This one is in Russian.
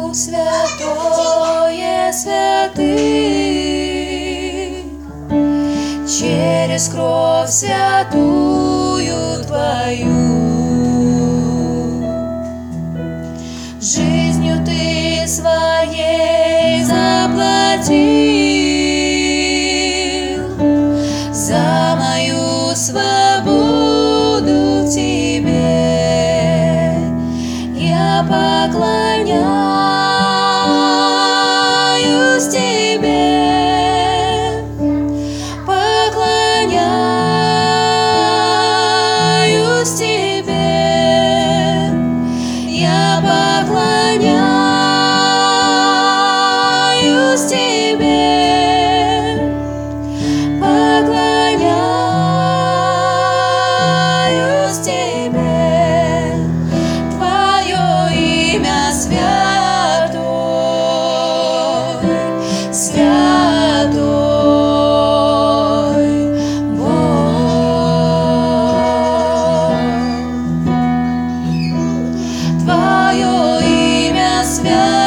святое святых, через кровь святую Твою. Жизнью Ты своей заплатил за мою свободу в Тебе. Я поклоняюсь Тебе, поклоняюсь Тебе, я поклоняюсь Тебе, поклоняюсь Тебе. Твое имя святой, святой Бог. Твое имя святой.